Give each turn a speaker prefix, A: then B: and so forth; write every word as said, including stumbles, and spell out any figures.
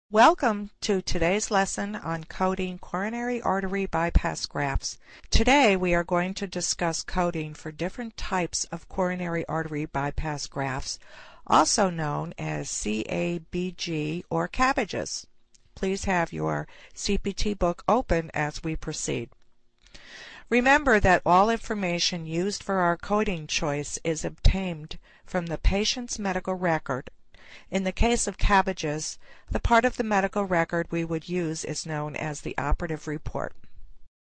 A: Welcome to today's lesson on coding coronary artery bypass grafts. Today we are going to discuss coding for different types of coronary artery bypass grafts, also known as C A B G or cabbages. Please have your C P T book open as we proceed. Remember that all information used for our coding choice is obtained from the patient's medical record. In the case of cabbages, the part of the medical record we would use is known as the operative report.